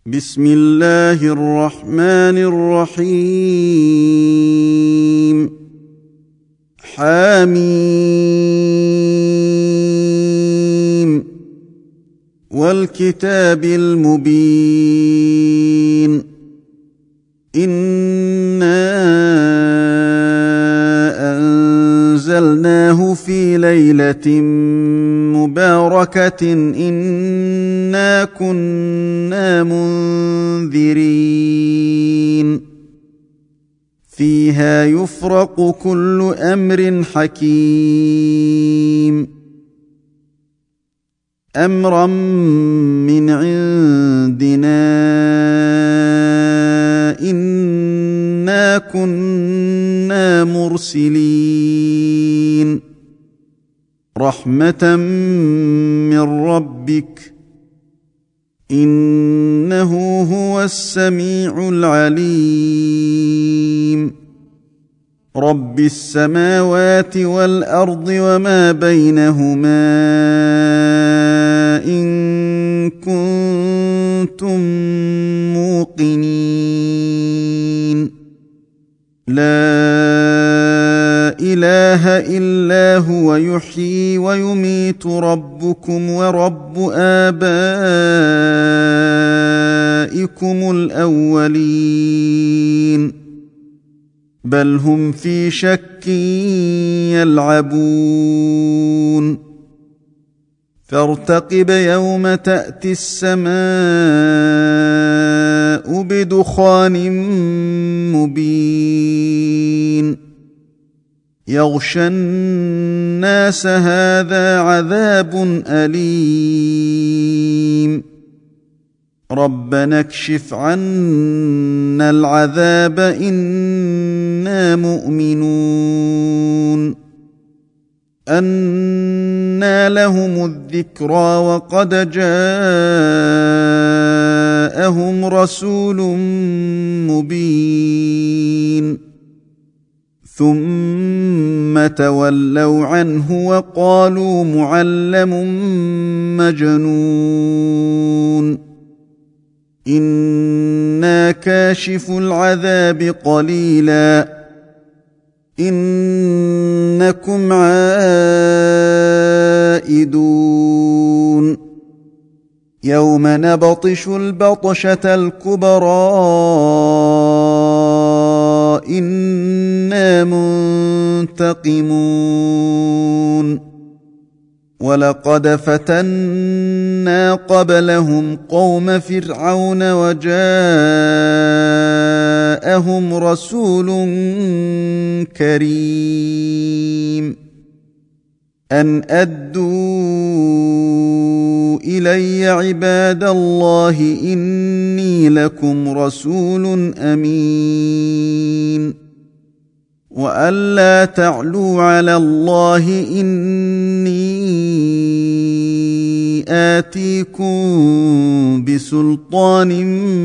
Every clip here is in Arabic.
بسم الله الرحمن الرحيم. حميم والكتاب المبين. إنا أنزلناه في ليلة مباركة إنا كنا منذرين فيها يفرق كل أمر حكيم أمرا من عندنا إنا كنا مرسلين رحمة من ربك إنه هو السميع العليم رب السماوات والأرض وما بينهما إن كنتم موقنين لا إله إلا هو يحيي ويميت ربكم ورب آبائكم الأولين بل هم في شك يلعبون فارتقب يوم تأتي السماء بدخان مبين يغشى الناس هذا عذاب أليم ربنا اكشف عنا العذاب إنا مؤمنون أنى لهم الذكرى وقد جاءهم رسول مبين ثم تولوا عنه وقالوا معلم مجنون إنا كاشف العذاب قليلا إنكم عائدون يوم نبطش البطشة الكبرى إنا منتقمون ولقد فتنا قبلهم قوم فرعون وجاءهم رسول كريم أن أدوا إلي عباد الله إني لكم رسول أمين وألا تعلوا على الله إني آتيكم بسلطان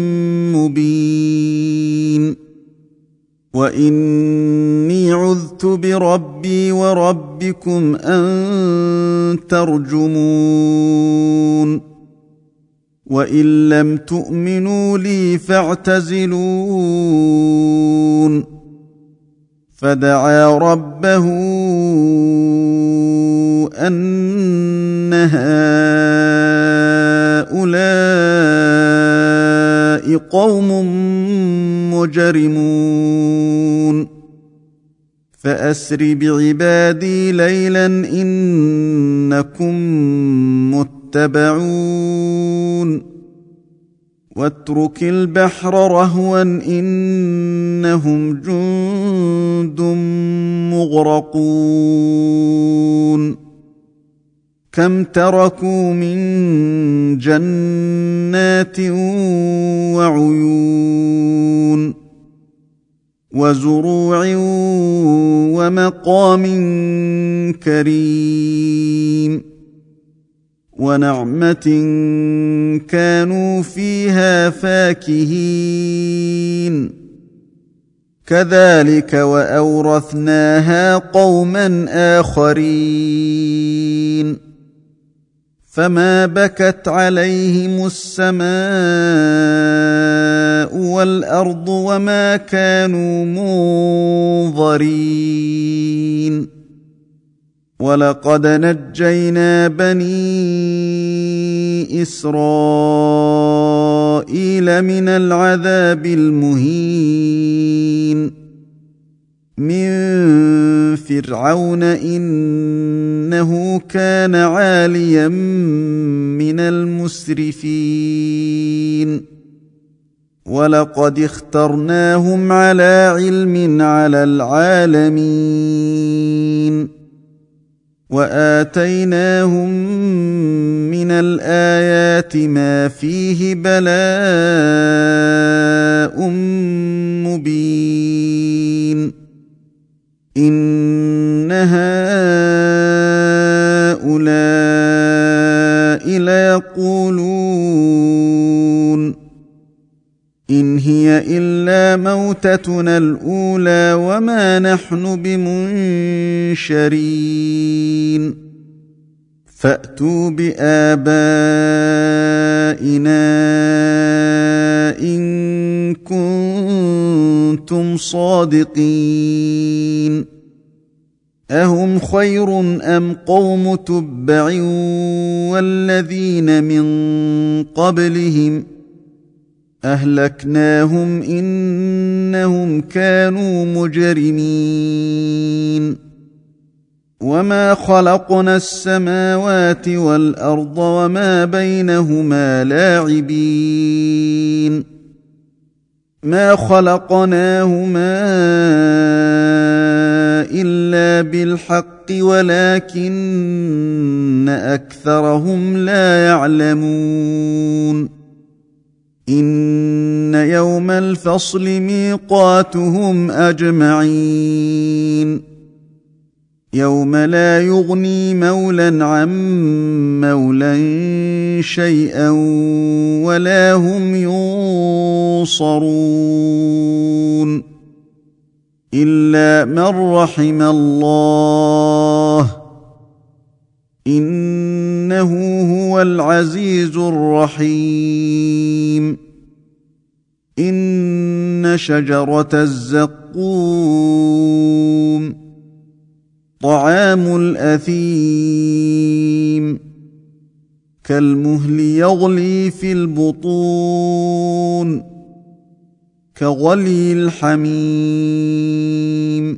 مبين وإني عذت بربي وربكم أن ترجمون وإن لم تؤمنوا لي فاعتزلون فدعا ربه أن هؤلاء قوم مجرمون فأسر بعبادي ليلا إنكم متبعون واترك البحر رهوا إنهم جند مغرقون كم تركوا من جنات وعيون وزروع ومقام كريم ونعمة كانوا فيها فاكهين كذلك وأورثناها قوما آخرين فما بكت عليهم السماء والارض وما كانوا منظرين. ولقد نجينا بني اسرائيل من العذاب المهين من فرعون انه كان عاليا من المسرفين. ولقد اخترناهم على علم على العالمين واتيناهم من الايات ما فيه بلاء مبين. ان هؤلاء ليقولون إن هي إلا موتتنا الأولى وما نحن بمنشرين. فأتوا بآبائنا إن كنتم صادقين. أهم خير أم قوم تبع والذين من قبلهم أهلكناهم إنهم كانوا مجرمين. وما خلقنا السماوات والأرض وما بينهما لاعبين. ما خلقناهما إلا بالحق ولكن أكثرهم لا يعلمون. إن يوم الفصل ميقاتهم أجمعين يوم لا يغني مولى عن مولى شيئا ولا هم ينصرون إلا من رحم الله إنه هو العزيز الرحيم. إن شجرة الزقوم طعام الأثيم كالمهل يغلي في البطون كغلي الحميم.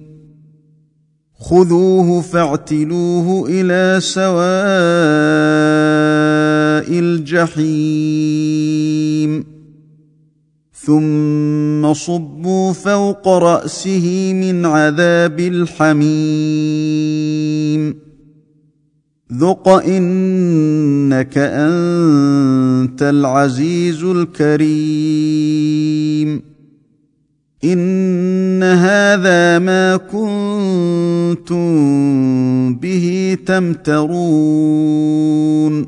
خذوه فاعتلوه إلى سواء الجحيم ثم صبوا فوق رأسه من عذاب الحميم ذق إنك أنت العزيز الكريم. إن هذا ما كنتم به تمترون.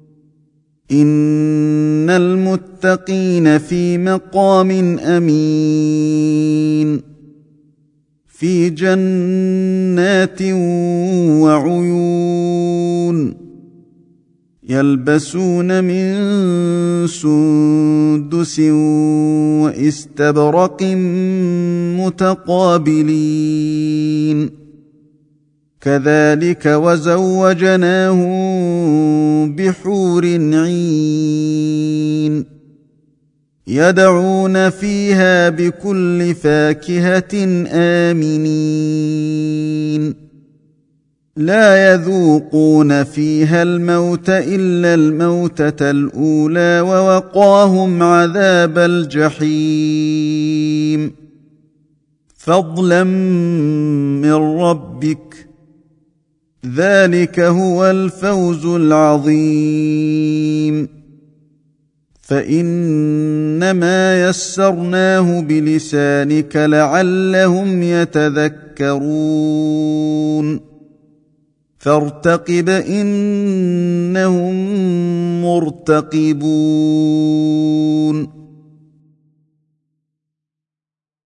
إن المتقين في مقام أمين في جنات وعيون يلبسون من سندس واستبرق متقابلين كذلك وزوجناهم بحور عين يدعون فيها بكل فاكهة آمنين لا يذوقون فيها الموت إلا الموتة الأولى ووقاهم عذاب الجحيم فضلا من ربك ذلك هو الفوز العظيم. فإنما يسرناه بلسانك لعلهم يتذكرون فارتقب إنهم مرتقبون.